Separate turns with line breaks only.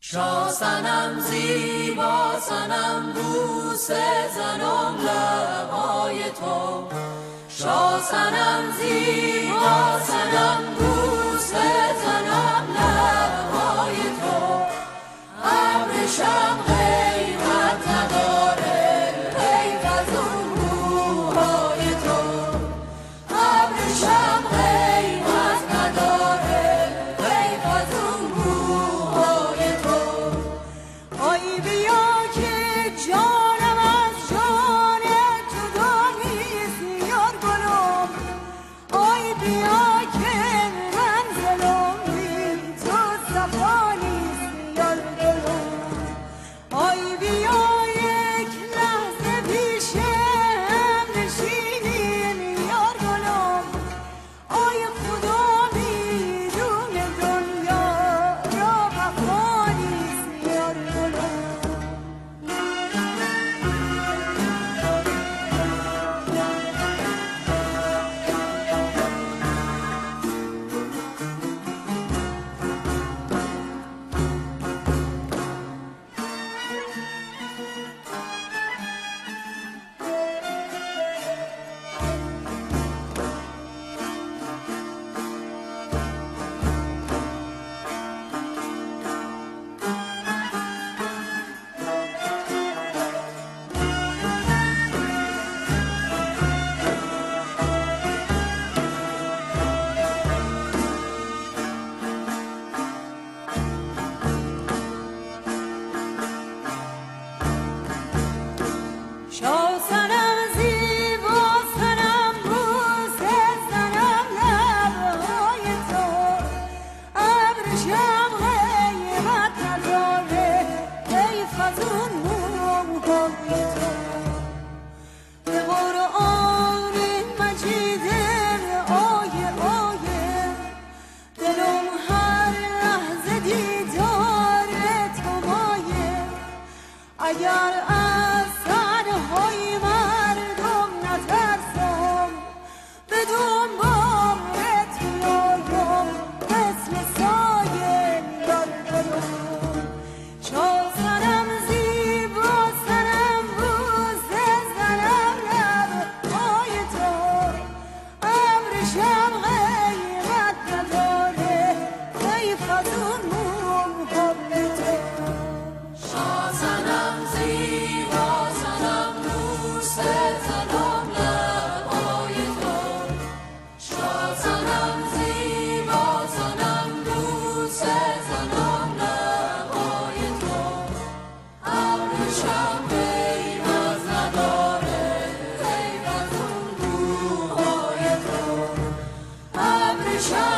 شاه صنم زیبا صنم بوسه زنم لبهای تو، شاه صنم زیبا صنم بوسه زنم لبهای تو. ابرشم قیمت نداره حیف از اون موهای تو، ابرشم قیمت نداره حیف از اون موهای تو.
آی بیا که جانم از جان جدا نیست یار گلم، آی بیا که منزلم بی تو صفا نیست یار گلم. آی بیا یک لحظه پیشم نشینی یار گلم، آی خدا میدونه دنیا را وفا نیست یار گلم. شاه صنم زیبا صنم بوسه زنم لبهای تو، ابرشم قیمت نداره حیف از اون موهای تو. به قرآن مجید آیه آیه دلم هر لحظه دیدار تو مایه. اگر از تنهای مردم نترسم به دنبال تویم مثل سایه یار گلم. شاه صنم زیبا صنم بوسه زنم لبهای تو، ابرشم قیمت نداره حیف از اون موهای تو.
شاه صنم زیبا صنم بوسه زنم لبهای تو، شاه صنم زیبا صنم بوسه زنم لبهای تو. ابرشم قیمت نداره حیف از اون موهای تو، ابرشم